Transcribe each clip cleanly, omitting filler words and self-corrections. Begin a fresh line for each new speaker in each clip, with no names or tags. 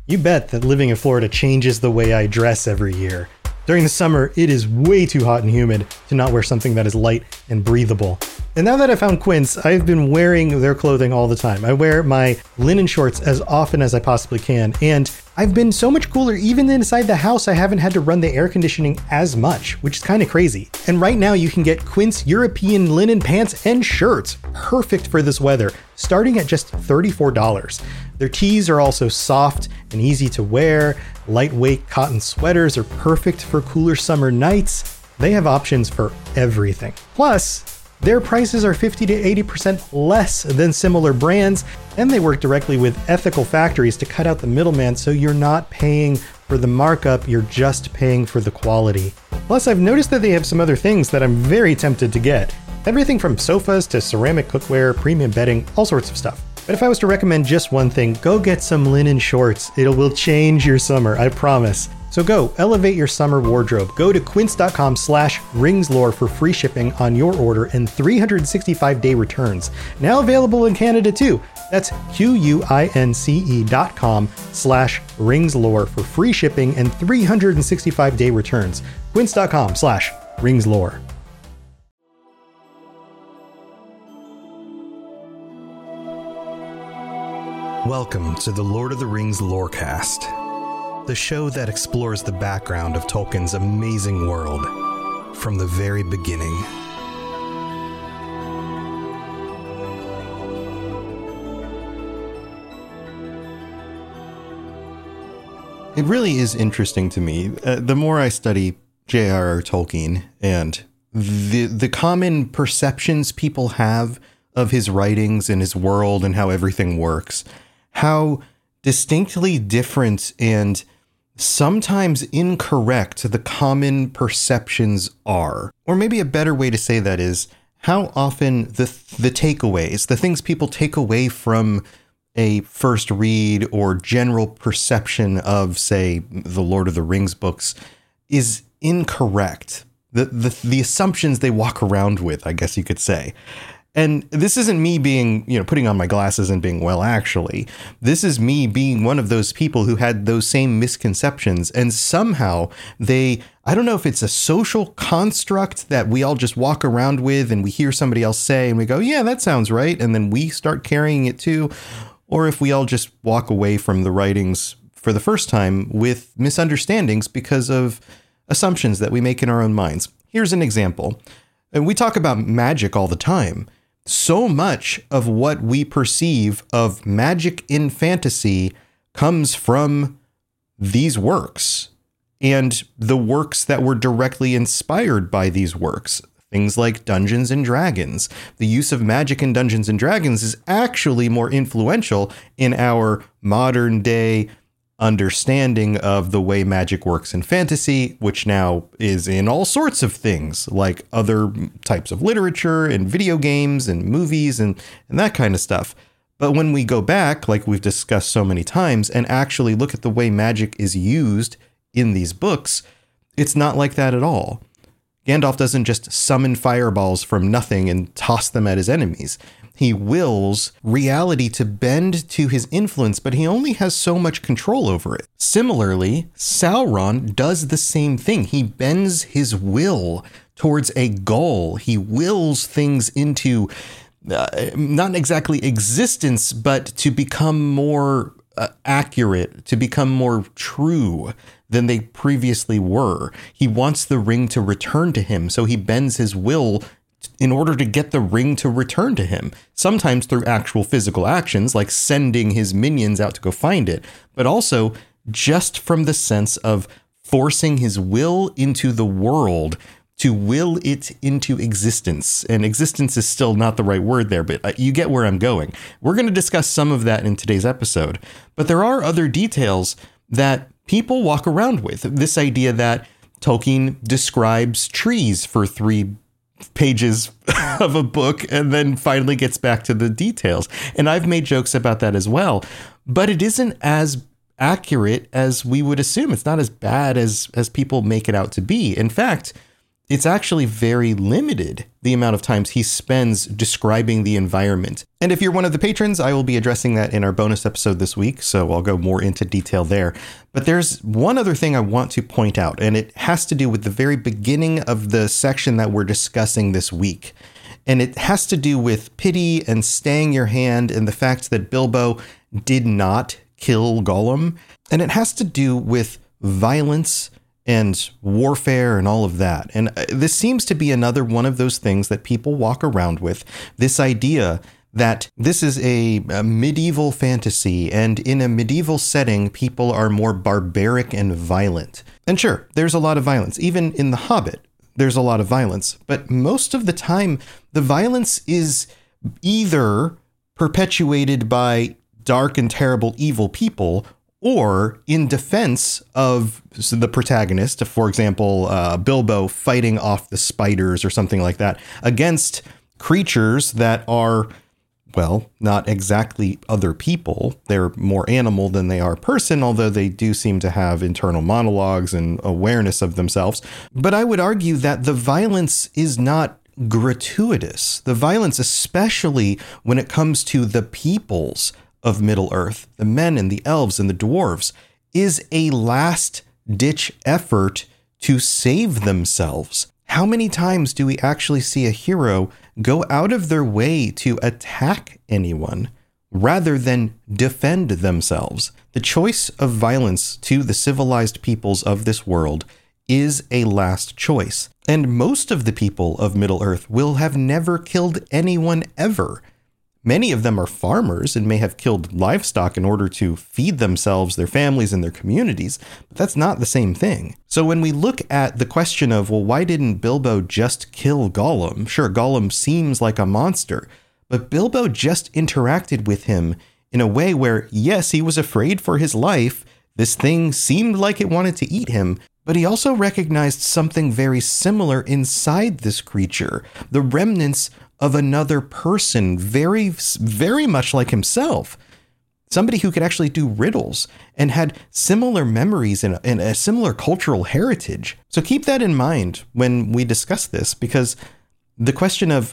You bet that living in Florida changes the way I dress every year. During the summer, it is way too hot and humid to not wear something that is light and breathable. And now that I found Quince, I've been wearing their clothing all the time. I wear my linen shorts as often as I possibly can, and I've been so much cooler even inside the house. I haven't had to run the air conditioning as much, which is kind of crazy. And right now you can get Quince European linen pants and shirts, perfect for this weather, starting at just $34. Their tees are also soft and easy to wear. Lightweight cotton sweaters are perfect for cooler summer nights. They have options for everything. Plus, their prices are 50 to 80% less than similar brands, and they work directly with ethical factories to cut out the middleman, so you're not paying for the markup, you're just paying for the quality. Plus, I've noticed that they have some other things that I'm very tempted to get. Everything from sofas to ceramic cookware, premium bedding, all sorts of stuff. But if I was to recommend just one thing, go get some linen shorts. It will change your summer, I promise. So go, elevate your summer wardrobe. Go to quince.com/ringslore for free shipping on your order and 365-day returns. Now available in Canada too. That's QUINCE.com/ringslore for free shipping and 365-day returns. Quince.com/ringslore. Welcome to the Lord of the Rings Lorecast, the show that explores the background of Tolkien's amazing world from the very beginning. It really is interesting to me. The more I study J.R.R. Tolkien and the common perceptions people have of his writings and his world and how everything works, how distinctly different and sometimes incorrect the common perceptions are. Or maybe a better way to say that is how often the takeaways, the things people take away from a first read or general perception of, say, the Lord of the Rings books is incorrect. The assumptions they walk around with, I guess you could say. And this isn't me being, putting on my glasses and being, well, actually, this is me being one of those people who had those same misconceptions. And somehow I don't know if it's a social construct that we all just walk around with and we hear somebody else say and we go, yeah, that sounds right. And then we start carrying it too. Or if we all just walk away from the writings for the first time with misunderstandings because of assumptions that we make in our own minds. Here's an example. And we talk about magic all the time. So much of what we perceive of magic in fantasy comes from these works and the works that were directly inspired by these works. Things like Dungeons and Dragons. The use of magic in Dungeons and Dragons is actually more influential in our modern day understanding of the way magic works in fantasy, which now is in all sorts of things like other types of literature and video games and movies and that kind of stuff. But when we go back, like we've discussed so many times, and actually look at the way magic is used in these books, it's not like that at all. Gandalf doesn't just summon fireballs from nothing and toss them at his enemies. He wills reality to bend to his influence, but he only has so much control over it. Similarly, Sauron does the same thing. He bends his will towards a goal. He wills things into not exactly existence, but to become more accurate, to become more true than they previously were. He wants the ring to return to him, so he bends his will in order to get the ring to return to him, sometimes through actual physical actions like sending his minions out to go find it, but also just from the sense of forcing his will into the world to will it into existence. And existence is still not the right word there, but you get where I'm going. We're going to discuss some of that in today's episode, but there are other details that people walk around with. This idea that Tolkien describes trees for 3 pages of a book and then finally gets back to the details. And I've made jokes about that as well, but it isn't as accurate as we would assume. It's not as bad as people make it out to be. In fact, it's actually very limited, the amount of times he spends describing the environment. And if you're one of the patrons, I will be addressing that in our bonus episode this week, so I'll go more into detail there. But there's one other thing I want to point out, and it has to do with the very beginning of the section that we're discussing this week. And it has to do with pity and staying your hand and the fact that Bilbo did not kill Gollum. And it has to do with violence and warfare and all of that. And this seems to be another one of those things that people walk around with, this idea that this is a medieval fantasy, and in a medieval setting, people are more barbaric and violent. And sure, there's a lot of violence. Even in The Hobbit, there's a lot of violence. But most of the time, the violence is either perpetuated by dark and terrible evil people, or in defense of the protagonist, for example, Bilbo fighting off the spiders or something like that against creatures that are, well, not exactly other people. They're more animal than they are person, although they do seem to have internal monologues and awareness of themselves. But I would argue that the violence is not gratuitous. The violence, especially when it comes to the peoples of Middle-earth, the men and the elves and the dwarves, is a last-ditch effort to save themselves. How many times do we actually see a hero go out of their way to attack anyone rather than defend themselves? The choice of violence to the civilized peoples of this world is a last choice. And most of the people of Middle-earth will have never killed anyone ever. Many of them are farmers and may have killed livestock in order to feed themselves, their families, and their communities, but that's not the same thing. So when we look at the question of, well, why didn't Bilbo just kill Gollum? Sure, Gollum seems like a monster, but Bilbo just interacted with him in a way where, yes, he was afraid for his life. This thing seemed like it wanted to eat him, but he also recognized something very similar inside this creature, the remnants of another person, very, very much like himself. Somebody who could actually do riddles and had similar memories and a similar cultural heritage. So keep that in mind when we discuss this, because the question of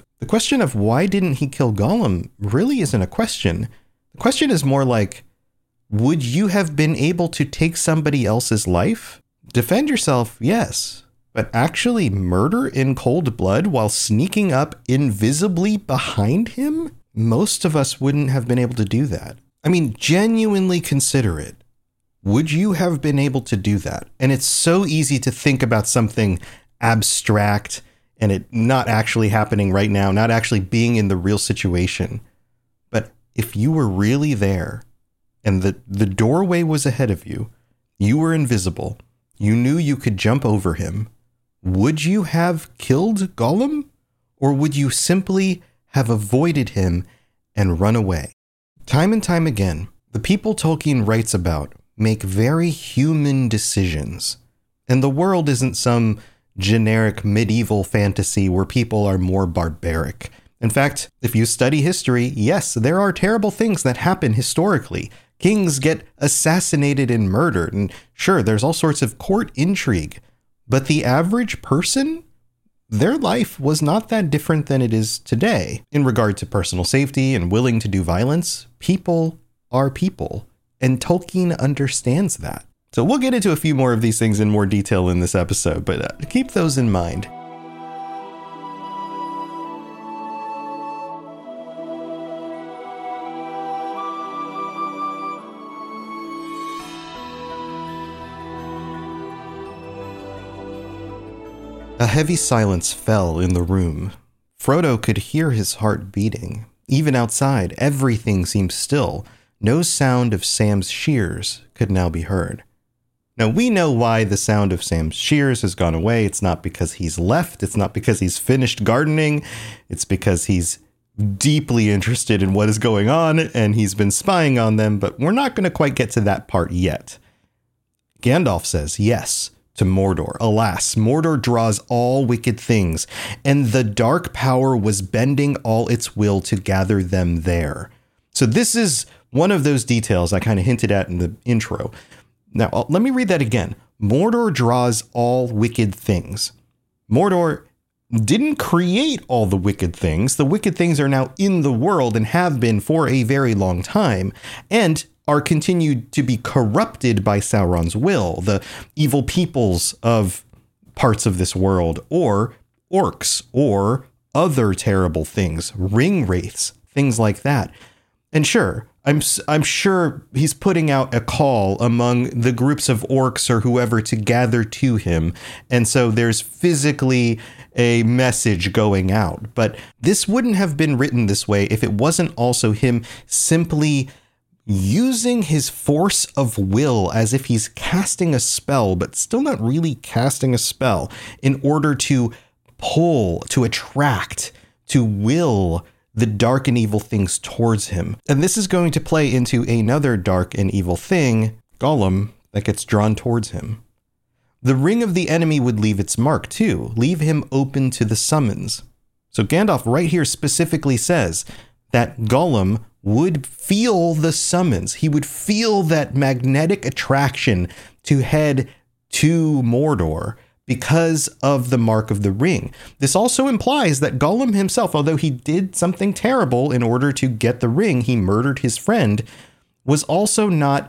why didn't he kill Gollum really isn't a question. The question is more like, would you have been able to take somebody else's life? Defend yourself, yes. But actually murder in cold blood while sneaking up invisibly behind him? Most of us wouldn't have been able to do that. I mean, genuinely consider it. Would you have been able to do that? And it's so easy to think about something abstract and it not actually happening right now, not actually being in the real situation. But if you were really there and the doorway was ahead of you, you were invisible, you knew you could jump over him, would you have killed Gollum? Or would you simply have avoided him and run away? Time and time again, the people Tolkien writes about make very human decisions. And the world isn't some generic medieval fantasy where people are more barbaric. In fact, if you study history, yes, there are terrible things that happen historically. Kings get assassinated and murdered, and sure, there's all sorts of court intrigue. But the average person, their life was not that different than it is today. In regard to personal safety and willing to do violence, people are people, and Tolkien understands that. So we'll get into a few more of these things in more detail in this episode, but keep those in mind. A heavy silence fell in the room. Frodo could hear his heart beating. Even outside, everything seemed still. No sound of Sam's shears could now be heard. Now, we know why the sound of Sam's shears has gone away. It's not because he's left. It's not because he's finished gardening. It's because he's deeply interested in what is going on and he's been spying on them, but we're not going to quite get to that part yet. Gandalf says, yes, to Mordor. Alas, Mordor draws all wicked things, and the dark power was bending all its will to gather them there. So this is one of those details I kind of hinted at in the intro. Now, let me read that again. Mordor draws all wicked things. Mordor didn't create all the wicked things. The wicked things are now in the world and have been for a very long time, and are continued to be corrupted by Sauron's will. The evil peoples of parts of this world, or orcs, or other terrible things, ring wraiths, things like that. And sure, I'm sure he's putting out a call among the groups of orcs or whoever to gather to him. And so there's physically a message going out. But this wouldn't have been written this way if it wasn't also him simply using his force of will as if he's casting a spell, but still not really casting a spell, in order to pull, to attract, to will the dark and evil things towards him. And this is going to play into another dark and evil thing, Gollum, that gets drawn towards him. The ring of the enemy would leave its mark too, leave him open to the summons. So Gandalf right here specifically says that Gollum would feel the summons. He would feel that magnetic attraction to head to Mordor because of the mark of the ring. This also implies that Gollum himself, although he did something terrible in order to get the ring, he murdered his friend, was also not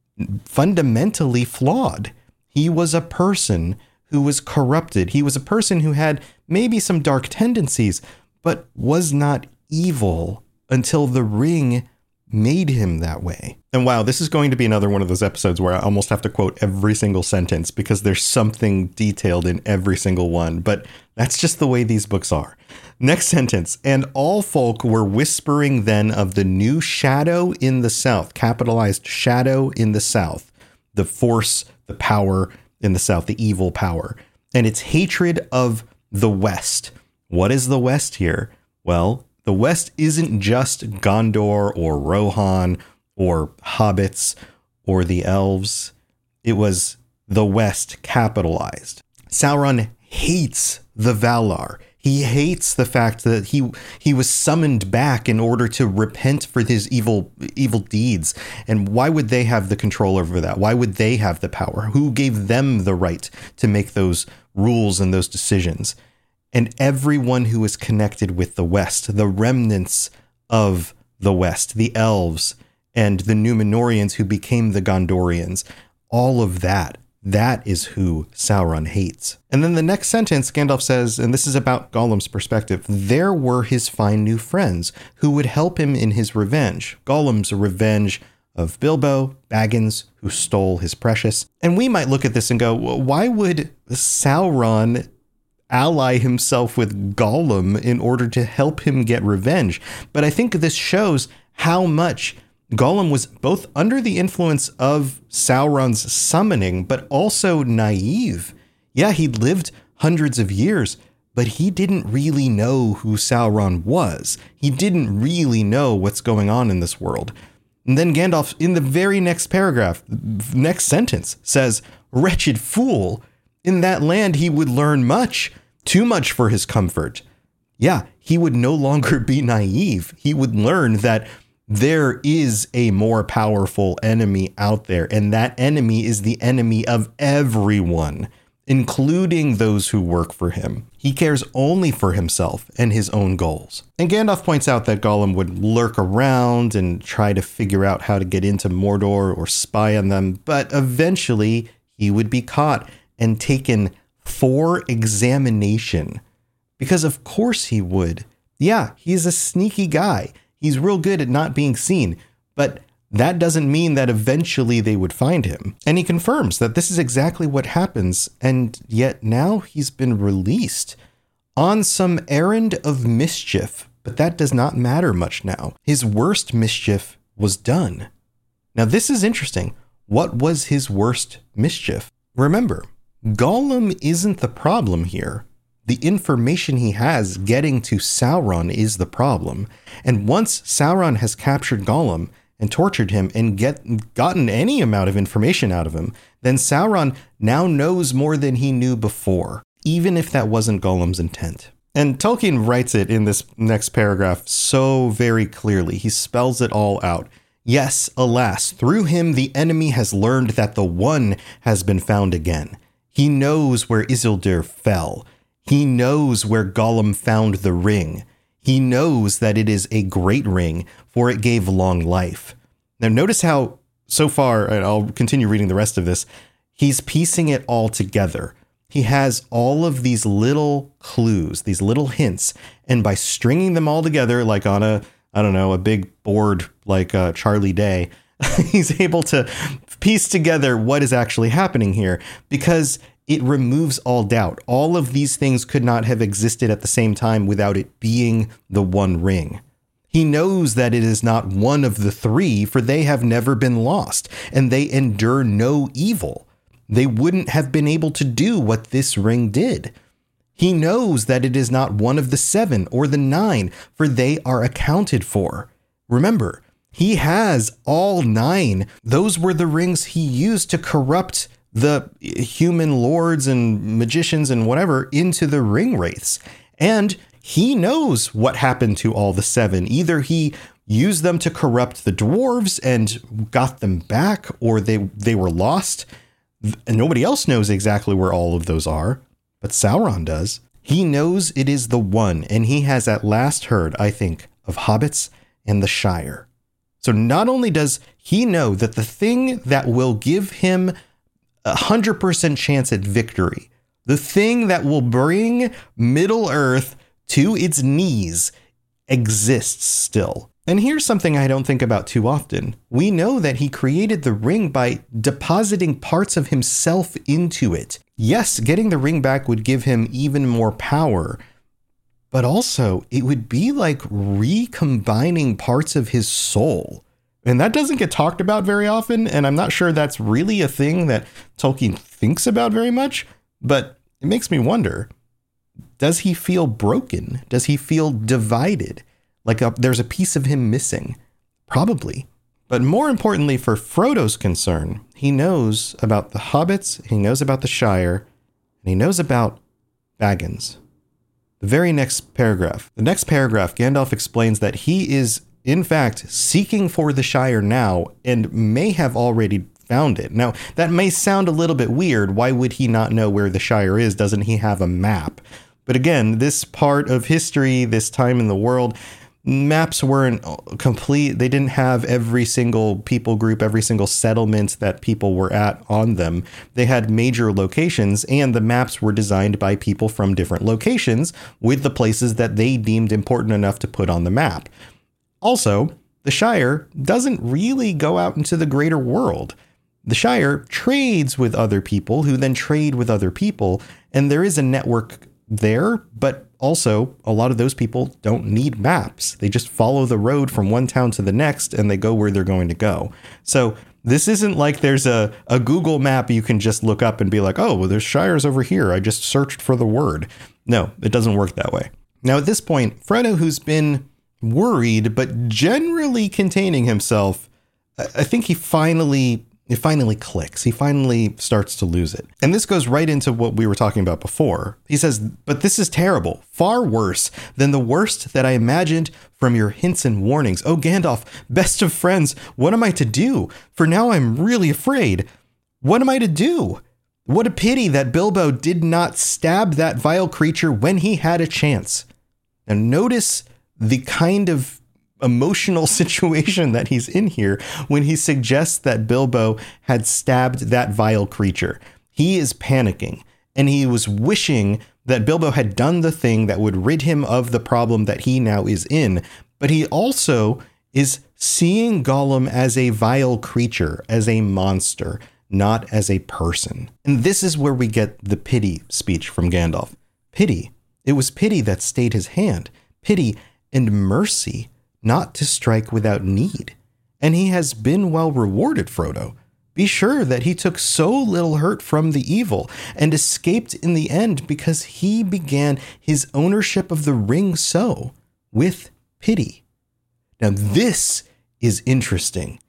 fundamentally flawed. He was a person who was corrupted. He was a person who had maybe some dark tendencies, but was not evil until the ring made him that way. And wow, this is going to be another one of those episodes where I almost have to quote every single sentence because there's something detailed in every single one, but that's just the way these books are. Next sentence, and all folk were whispering then of the new shadow in the south, capitalized shadow in the south, the force, the power in the south, the evil power, and its hatred of the west. What is the west here? Well, the west isn't just Gondor or Rohan or hobbits or the elves. It was the west capitalized. Sauron hates the Valar. He hates the fact that he was summoned back in order to repent for his evil deeds. And why would they have the control over that? Why would they have the power? Who gave them the right to make those rules and those decisions? And everyone who is connected with the West, the remnants of the West, the elves and the Númenóreans who became the Gondorians, all of that is who Sauron hates. And then the next sentence, Gandalf says, and this is about Gollum's perspective, there were his fine new friends who would help him in his revenge. Gollum's revenge of Bilbo Baggins, who stole his precious. And we might look at this and go, well, why would Sauron ally himself with Gollum in order to help him get revenge? But I think this shows how much Gollum was both under the influence of Sauron's summoning, but also naive. Yeah, he'd lived hundreds of years, but he didn't really know who Sauron was. He didn't really know what's going on in this world. And then Gandalf, in the very next paragraph, next sentence, says, "Wretched fool, in that land he would learn much, too much for his comfort." Yeah, he would no longer be naive. He would learn that there is a more powerful enemy out there, and that enemy is the enemy of everyone, including those who work for him. He cares only for himself and his own goals. And Gandalf points out that Gollum would lurk around and try to figure out how to get into Mordor or spy on them, but eventually he would be caught and taken for examination. Because of course he would. Yeah, he's a sneaky guy. He's real good at not being seen, but that doesn't mean that eventually they would find him. And he confirms that this is exactly what happens, and yet now he's been released on some errand of mischief, but that does not matter much now. His worst mischief was done. Now this is interesting. What was his worst mischief? Remember, Gollum isn't the problem here. The information he has getting to Sauron is the problem. And once Sauron has captured Gollum and tortured him and gotten any amount of information out of him, then Sauron now knows more than he knew before, even if that wasn't Gollum's intent. And Tolkien writes it in this next paragraph so very clearly. He spells it all out. Yes, alas, through him the enemy has learned that the One has been found again. He knows where Isildur fell. He knows where Gollum found the ring. He knows that it is a great ring, for it gave long life. Now notice how, so far, and I'll continue reading the rest of this, he's piecing it all together. He has all of these little clues, these little hints, and by stringing them all together, like on a big board like Charlie Day, he's able to piece together what is actually happening here, because it removes all doubt. All of these things could not have existed at the same time without it being the One Ring. He knows that it is not one of the three, for they have never been lost, and they endure no evil. They wouldn't have been able to do what this ring did. He knows that it is not one of the 7 or the 9, for they are accounted for. Remember, he has all 9. Those were the rings he used to corrupt the human lords and magicians and whatever into the ring wraiths. And he knows what happened to all the 7. Either he used them to corrupt the dwarves and got them back, or they were lost. And nobody else knows exactly where all of those are, but Sauron does. He knows it is the one, and he has at last heard, I think, of hobbits and the Shire. So not only does he know that the thing that will give him 100% chance at victory, the thing that will bring Middle Earth to its knees, exists still. And here's something I don't think about too often. We know that he created the ring by depositing parts of himself into it. Yes, getting the ring back would give him even more power, but also it would be like recombining parts of his soul. And that doesn't get talked about very often, and I'm not sure that's really a thing that Tolkien thinks about very much, but it makes me wonder, does he feel broken? Does he feel divided? Like there's a piece of him missing? Probably. But more importantly, for Frodo's concern, he knows about the hobbits, he knows about the Shire, and he knows about Baggins. The very next paragraph. The next paragraph, Gandalf explains that he is, in fact, seeking for the Shire now and may have already found it. Now, that may sound a little bit weird. Why would he not know where the Shire is? Doesn't he have a map? But again, this part of history, this time in the world, maps weren't complete. They didn't have every single people group, every single settlement that people were at on them. They had major locations, and the maps were designed by people from different locations with the places that they deemed important enough to put on the map. Also, the Shire doesn't really go out into the greater world. The Shire trades with other people who then trade with other people, and there is a network there, but also a lot of those people don't need maps. They just follow the road from one town to the next and they go where they're going to go. So this isn't like there's a Google map you can just look up and be like, oh, well, there's Shires over here. I just searched for the word. No, it doesn't work that way. Now, at this point, Frodo, who's been worried but generally containing himself, I think it finally clicks. He finally starts to lose it. And this goes right into what we were talking about before. He says, but this is terrible, far worse than the worst that I imagined from your hints and warnings. Oh, Gandalf, best of friends, what am I to do? For now I'm really afraid. What am I to do? What a pity that Bilbo did not stab that vile creature when he had a chance. Now notice the kind of emotional situation that he's in here when he suggests that Bilbo had stabbed that vile creature. He is panicking, and he was wishing that Bilbo had done the thing that would rid him of the problem that he now is in. But he also is seeing Gollum as a vile creature, as a monster, not as a person. And this is where we get the pity speech from Gandalf. Pity. It was pity that stayed his hand. Pity and mercy, not to strike without need. And he has been well rewarded, Frodo. Be sure that he took so little hurt from the evil and escaped in the end because he began his ownership of the ring so, with pity. Now this is interesting.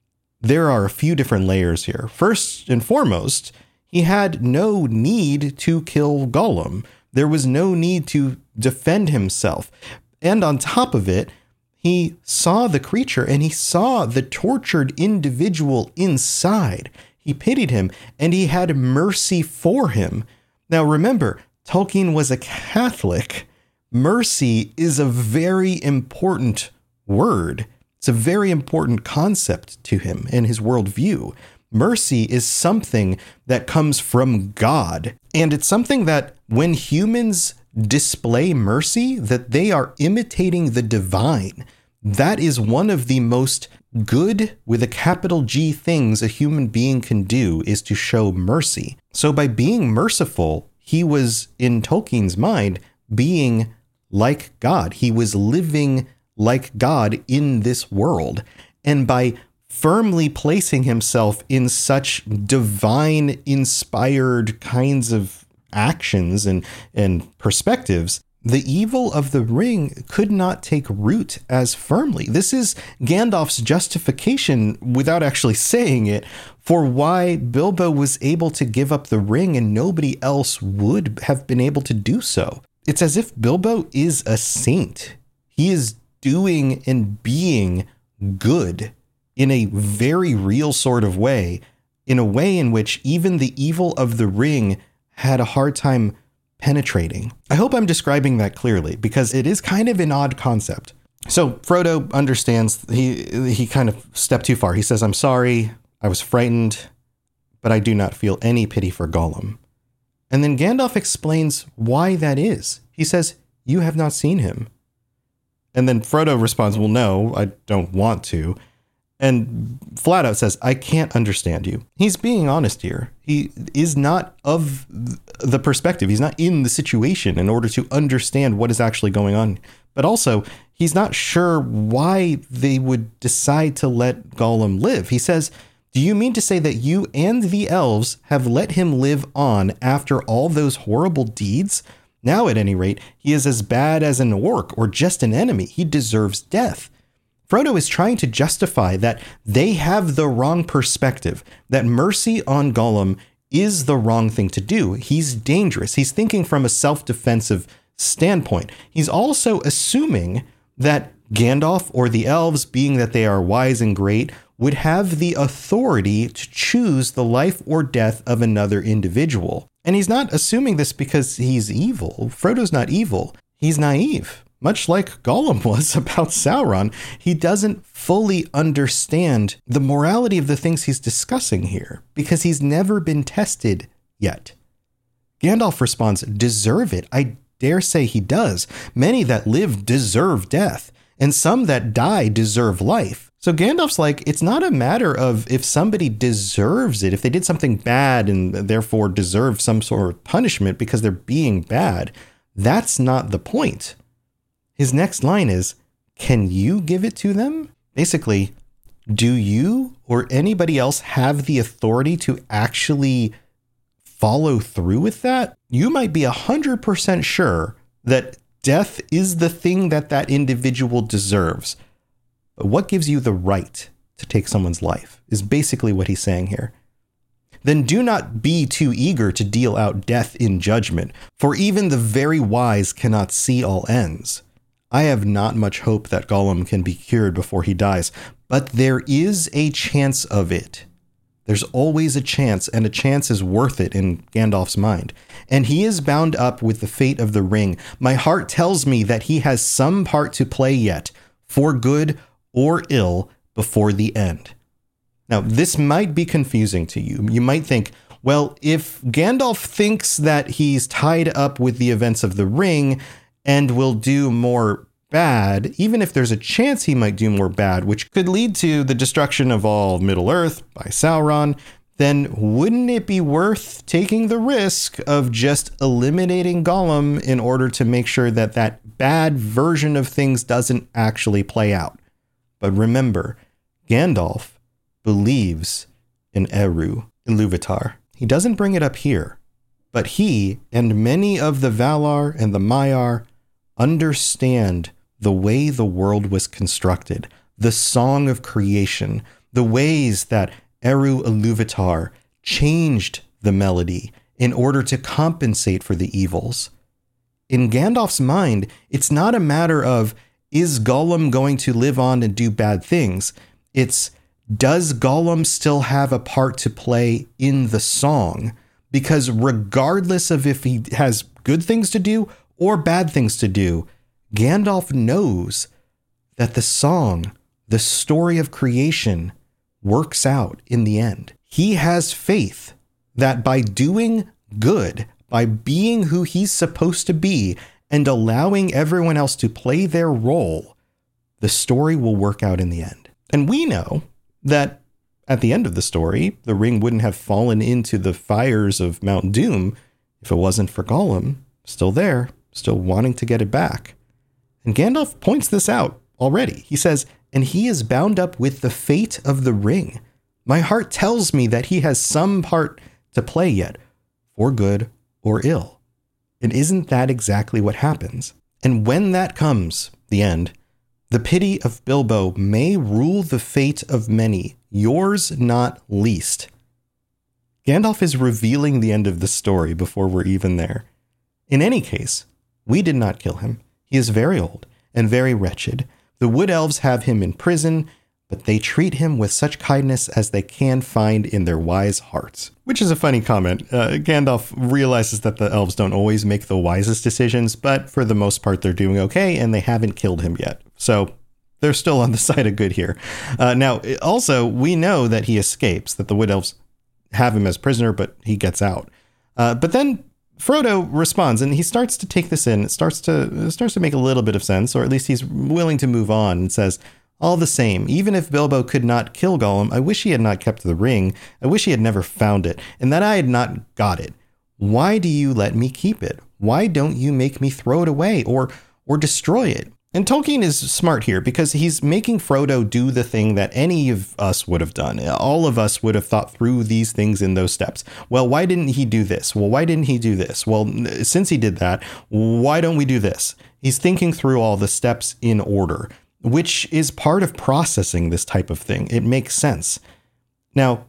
There are a few different layers here. First and foremost, he had no need to kill Gollum. There was no need to defend himself. And on top of it, he saw the creature and he saw the tortured individual inside. He pitied him and he had mercy for him. Now remember, Tolkien was a Catholic, mercy is a very important word. It's a very important concept to him and his worldview. Mercy is something that comes from God. And it's something that when humans display mercy, that they are imitating the divine. That is one of the most good, with a capital G, things a human being can do, is to show mercy. So by being merciful, he was, in Tolkien's mind, being like God. He was living like God in this world. And by firmly placing himself in such divine inspired kinds of actions and perspectives, the evil of the ring could not take root as firmly. This is Gandalf's justification, without actually saying it, for why Bilbo was able to give up the ring and nobody else would have been able to do so. It's as if Bilbo is a saint. He is doing and being good in a very real sort of way, in a way in which even the evil of the ring had a hard time penetrating. I hope I'm describing that clearly, because it is kind of an odd concept. So Frodo understands he kind of stepped too far. He says, "I'm sorry, I was frightened, but I do not feel any pity for Gollum." And then Gandalf explains why that is. He says, "You have not seen him." And then Frodo responds, "Well, no, I don't want to." And flat out says, "I can't understand you." He's being honest here. He is not of the perspective. He's not in the situation in order to understand what is actually going on. But also, he's not sure why they would decide to let Gollum live. He says, "Do you mean to say that you and the elves have let him live on after all those horrible deeds? Now, at any rate, he is as bad as an orc or just an enemy. He deserves death." Frodo is trying to justify that they have the wrong perspective, that mercy on Gollum is the wrong thing to do. He's dangerous. He's thinking from a self-defensive standpoint. He's also assuming that Gandalf or the elves, being that they are wise and great, would have the authority to choose the life or death of another individual. And he's not assuming this because he's evil. Frodo's not evil. He's naive. Much like Gollum was about Sauron, he doesn't fully understand the morality of the things he's discussing here because he's never been tested yet. Gandalf responds, "Deserve it? I dare say he does. Many that live deserve death, and some that die deserve life." So Gandalf's like, it's not a matter of if somebody deserves it, if they did something bad and therefore deserve some sort of punishment because they're being bad. That's not the point. His next line is, "Can you give it to them?" Basically, do you or anybody else have the authority to actually follow through with that? You might be 100% sure that death is the thing that that individual deserves. But what gives you the right to take someone's life is basically what he's saying here. Then do not be too eager to deal out death in judgment, for even the very wise cannot see all ends. I have not much hope that Gollum can be cured before he dies, but there is a chance of it. There's always a chance, and a chance is worth it in Gandalf's mind. And he is bound up with the fate of the ring. My heart tells me that he has some part to play yet, for good or ill, before the end. Now, this might be confusing to you. You might think, well, if Gandalf thinks that he's tied up with the events of the ring and will do more bad, even if there's a chance he might do more bad, which could lead to the destruction of all of Middle-earth by Sauron, then wouldn't it be worth taking the risk of just eliminating Gollum in order to make sure that that bad version of things doesn't actually play out? But remember, Gandalf believes in Eru, Iluvatar. He doesn't bring it up here, but he and many of the Valar and the Maiar understand the way the world was constructed, the song of creation, the ways that Eru Iluvatar changed the melody in order to compensate for the evils. In Gandalf's mind, it's not a matter of, is Gollum going to live on and do bad things? It's, does Gollum still have a part to play in the song? Because regardless of if he has good things to do or bad things to do, Gandalf knows that the song, the story of creation, works out in the end. He has faith that by doing good, by being who he's supposed to be and allowing everyone else to play their role, the story will work out in the end. And we know that at the end of the story, the ring wouldn't have fallen into the fires of Mount Doom if it wasn't for Gollum still there, still wanting to get it back. And Gandalf points this out already. He says, "And he is bound up with the fate of the ring. My heart tells me that he has some part to play yet, for good or ill." And isn't that exactly what happens? And when that comes, the end, the pity of Bilbo may rule the fate of many, yours not least. Gandalf is revealing the end of the story before we're even there. In any case, we did not kill him. He is very old and very wretched. The Wood Elves have him in prison, but they treat him with such kindness as they can find in their wise hearts. Which is a funny comment. Gandalf realizes that the elves don't always make the wisest decisions, but for the most part, they're doing okay, and they haven't killed him yet. So they're still on the side of good here. Now, also, we know that he escapes, that the Wood Elves have him as prisoner, but he gets out. But then Frodo responds, and he starts to take this in. It starts to make a little bit of sense, or at least he's willing to move on, and says, "All the same, even if Bilbo could not kill Gollum, I wish he had not kept the ring. I wish he had never found it, and that I had not got it. Why do you let me keep it? Why don't you make me throw it away or destroy it?" And Tolkien is smart here because he's making Frodo do the thing that any of us would have done. All of us would have thought through these things in those steps. Well, why didn't he do this? Well, why didn't he do this? Well, since he did that, why don't we do this? He's thinking through all the steps in order, which is part of processing this type of thing. It makes sense. Now,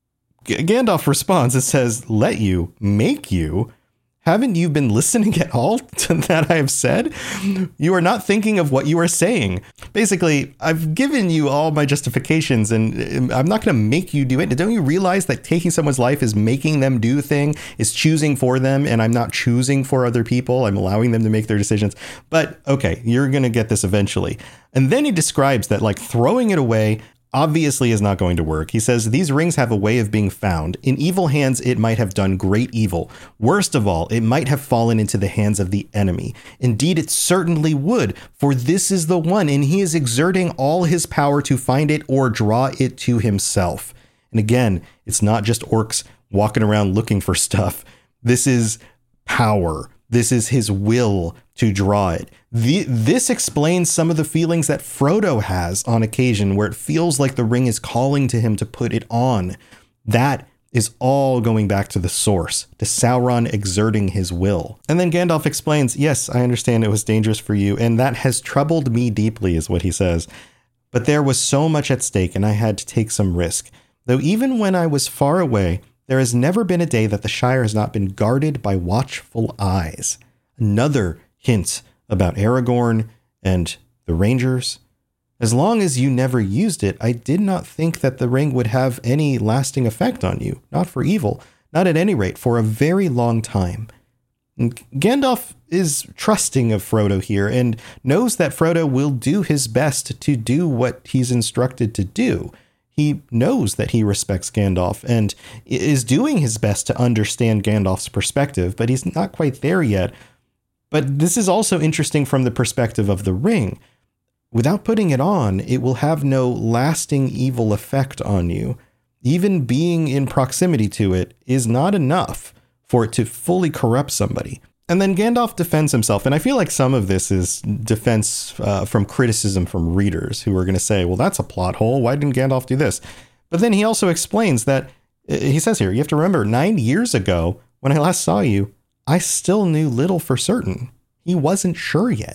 Gandalf responds and says, "Let you, make you. Haven't you been listening at all to that I have said? You are not thinking of what you are saying." Basically, I've given you all my justifications and I'm not going to make you do it. Don't you realize that taking someone's life is making them do a thing, is choosing for them, and I'm not choosing for other people. I'm allowing them to make their decisions. But okay, you're going to get this eventually. And then he describes that like throwing it away obviously is not going to work. He says, "These rings have a way of being found. In evil hands, it might have done great evil. Worst of all, it might have fallen into the hands of the enemy. Indeed, it certainly would, for this is the one, and he is exerting all his power to find it or draw it to himself." And again, it's not just orcs walking around looking for stuff. This is power. This is his will to draw it. This explains some of the feelings that Frodo has on occasion, where it feels like the ring is calling to him to put it on. That is all going back to the source, to Sauron exerting his will. And then Gandalf explains, "Yes, I understand it was dangerous for you, and that has troubled me deeply," is what he says. "But there was so much at stake, and I had to take some risk. Though even when I was far away, there has never been a day that the Shire has not been guarded by watchful eyes." Another hint about Aragorn and the Rangers. "As long as you never used it, I did not think that the ring would have any lasting effect on you. Not for evil, not at any rate for a very long time." And Gandalf is trusting of Frodo here and knows that Frodo will do his best to do what he's instructed to do. He knows that he respects Gandalf and is doing his best to understand Gandalf's perspective, but he's not quite there yet. But this is also interesting from the perspective of the ring. Without putting it on, it will have no lasting evil effect on you. Even being in proximity to it is not enough for it to fully corrupt somebody. And then Gandalf defends himself. And I feel like some of this is defense from criticism from readers who are going to say, well, that's a plot hole. Why didn't Gandalf do this? But then he also explains that, he says here, you have to remember 9 years ago, when I last saw you, I still knew little for certain. He wasn't sure yet.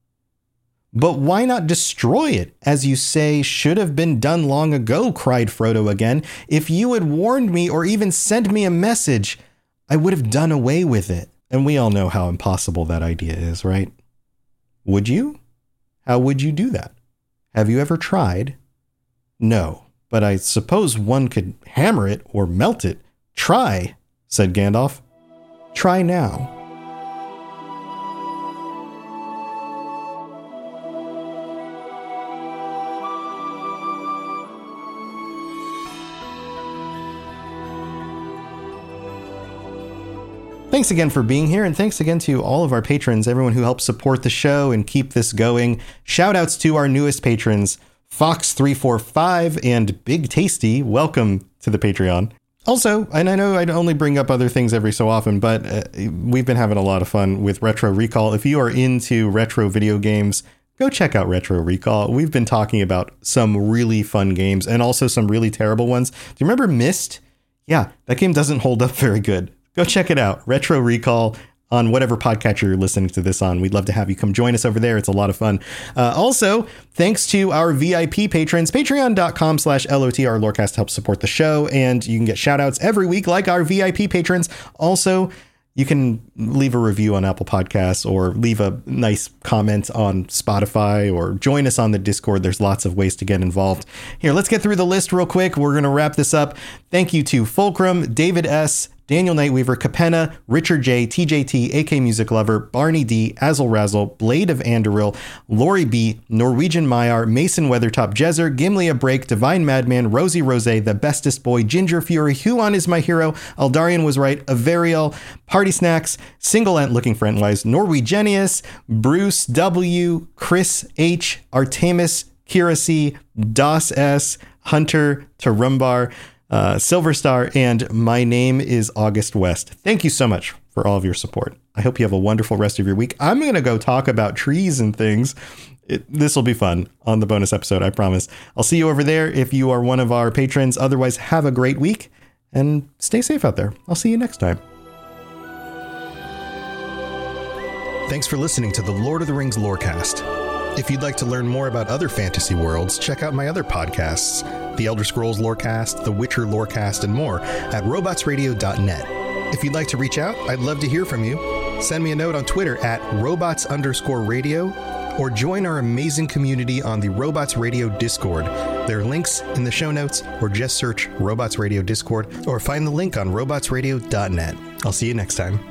But why not destroy it, as you say should have been done long ago, cried Frodo again. If you had warned me or even sent me a message, I would have done away with it. And we all know how impossible that idea is, right? Would you? How would you do that? Have you ever tried? No, but I suppose one could hammer it or melt it. Try, said Gandalf. Try now. Thanks again for being here, and thanks again to all of our patrons, everyone who helps support the show and keep this going. Shout outs to our newest patrons, Fox345 and Big Tasty. Welcome to the Patreon. Also, and I know I only bring up other things every so often, but we've been having a lot of fun with Retro Recall. If you are into retro video games, go check out Retro Recall. We've been talking about some really fun games and also some really terrible ones. Do you remember Myst? Yeah, that game doesn't hold up very good. Go check it out. Retro Recall on whatever podcatcher you're listening to this on. We'd love to have you come join us over there. It's a lot of fun. Also, thanks to our VIP patrons, patreon.com/LOTR Lorecast helps support the show, and you can get shout outs every week like our VIP patrons. Also, you can leave a review on Apple Podcasts or leave a nice comment on Spotify or join us on the Discord. There's lots of ways to get involved. Here, let's get through the list real quick. We're going to wrap this up. Thank you to Fulcrum, David S., Daniel Nightweaver, Capenna, Richard J, TJT, AK Music Lover, Barney D, Azzle Razzle, Blade of Andoril, Lori B, Norwegian Myar, Mason Weathertop, Jezer, Gimlia Break, Divine Madman, Rosie Rose, The Bestest Boy, Ginger Fury, Huon is my hero, Aldarian was right, Averial, Party Snacks, Single Ant Looking for Entwise, Norwegenius, Bruce W, Chris H, Artemis, Kira C, Das S, Hunter, Tarumbar, Silver Star, and my name is August West. Thank you so much for all of your support. I hope you have a wonderful rest of your week. I'm going to go talk about trees and things. This will be fun on the bonus episode, I promise. I'll see you over there if you are one of our patrons. Otherwise, have a great week and stay safe out there. I'll see you next time. Thanks for listening to the Lord of the Rings Lorecast. If you'd like to learn more about other fantasy worlds, check out my other podcasts, The Elder Scrolls Lorecast, The Witcher Lorecast, and more at robotsradio.net. If you'd like to reach out, I'd love to hear from you. Send me a note on Twitter at robots_radio or join our amazing community on the Robots Radio Discord. There are links in the show notes, or just search Robots Radio Discord or find the link on robotsradio.net. I'll see you next time.